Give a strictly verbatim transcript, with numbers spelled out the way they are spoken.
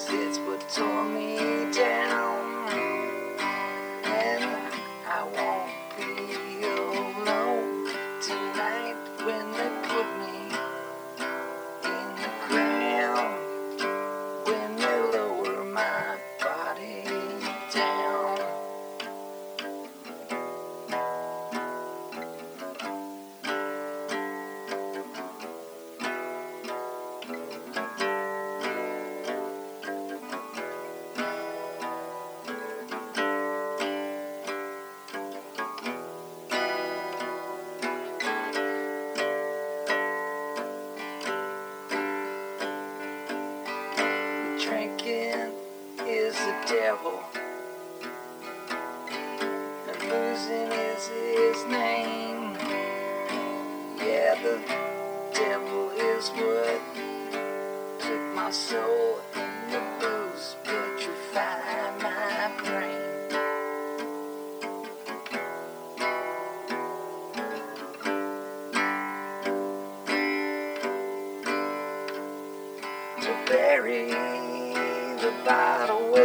It's what tore me down, and I won't be alone tonight when they put me in the ground, when they lower my body down. Drinking is the devil, and losing is his name. Yeah, the devil is what took my soul, and the booze petrified my brain. To bury the bottle